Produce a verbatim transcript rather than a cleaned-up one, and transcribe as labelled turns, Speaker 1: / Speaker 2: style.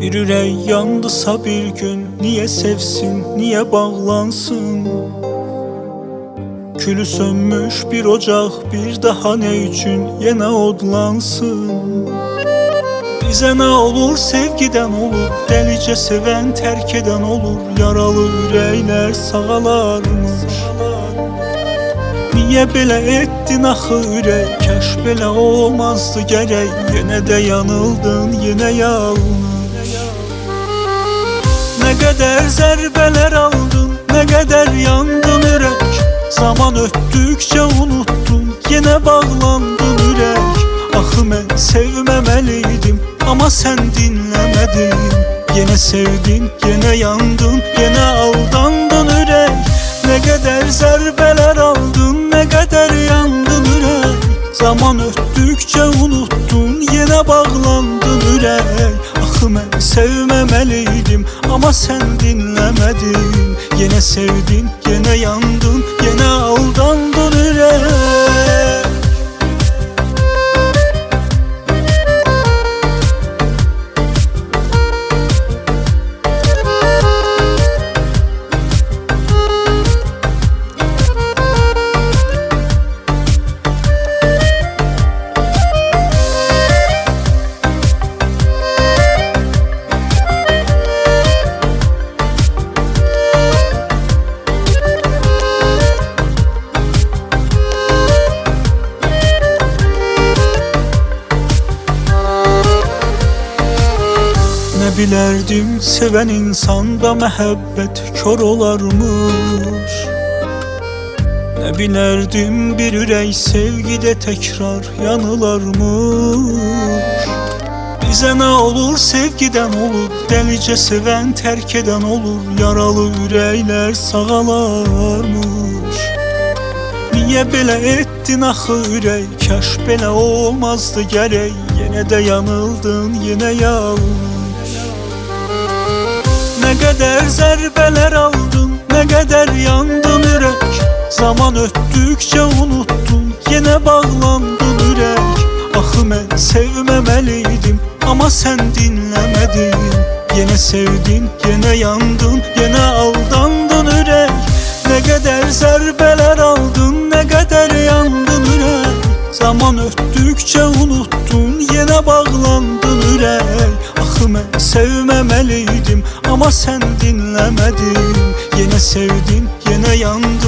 Speaker 1: Bir ürək yandısa bir gün, niye sevsin, niye bağlansın? Külü sönmüş bir ocaq bir daha ne üçün yenə odlansın? Bizə nə olur sevgidən olur, dəlicə sevən tərk edən olur, yaralı ürəklər sağalarmış. Niyə belə etdin axı ürək, kəş belə olmazdı gərək, yenə də yanıldın, yenə yanlış. Nə qədər zərbələr aldın, nə qədər yandın ürək, zaman ötdükcə unuttun, yenə bağlandın ürək. Axı mən sevməməliydim, amma sən dinləmədin. Yenə sevdin, yenə yandın, yenə aldandın ürək. Nə qədər zərbələr aldın, nə qədər yandın ürək. Zaman ötdükcə unuttun, yenə bağlandın ürək. Axı mən sevməməliydim, amma sən dinləmədin. Yenə sevdin, yenə yandın, yenə aldandın ürək. Nə bilərdim sevən insanda məhəbbət kör olarmış. Nə bilərdim bir ürək sevgidə təkrar yanılarmış. Bizə nə olur sevgidən olur, dəlicə sevən tərk edən olur, yaralı ürəklər sağalarmış. Niyə belə etdin axı ürək, kəş belə olmazdı gərək, yenə də yanıldın, yenə yanlış. Nə qədər zərbələr aldın, nə qədər yandın ürək. Zaman ötdükcə unuttun, yenə bağlandın ürək. Axı mən sevməməliydim, amma sən dinləmədin. Yenə sevdin, yenə yandın, yenə aldandın ürək. Nə qədər zərbələr aldın, nə qədər yandın ürək. Zaman ötdükcə unuttun, yenə bağlandın ürək. Axı mən sevməməliydim, amma sən dinləmədin. Yenə sevdin, yenə yandın.